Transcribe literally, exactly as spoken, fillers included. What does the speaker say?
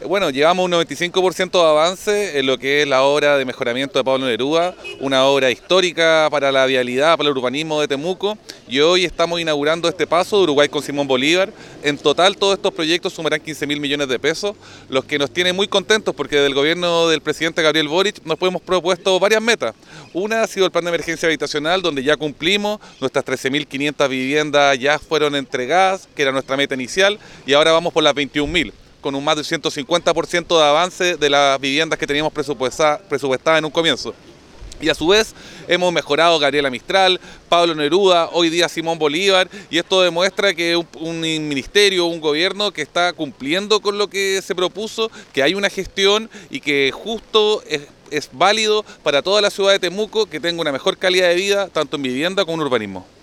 Bueno, llevamos un noventa y cinco por ciento de avance en lo que es la obra de mejoramiento de Pablo Neruda, una obra histórica para la vialidad, para el urbanismo de Temuco, y hoy estamos inaugurando este paso de Uruguay con Simón Bolívar. En total todos estos proyectos sumarán quince mil millones de pesos, los que nos tienen muy contentos porque desde el gobierno del presidente Gabriel Boric nos hemos propuesto varias metas. Una ha sido el plan de emergencia habitacional, donde ya cumplimos, nuestras trece mil quinientas viviendas ya fueron entregadas, que era nuestra meta inicial, y ahora vamos por las veintiún mil. Con un más de ciento cincuenta por ciento de avance de las viviendas que teníamos presupuestadas presupuestada en un comienzo. Y a su vez hemos mejorado Gabriela Mistral, Pablo Neruda, hoy día Simón Bolívar, y esto demuestra que un, un ministerio, un gobierno que está cumpliendo con lo que se propuso, que hay una gestión y que justo es, es válido para toda la ciudad de Temuco que tenga una mejor calidad de vida, tanto en vivienda como en urbanismo.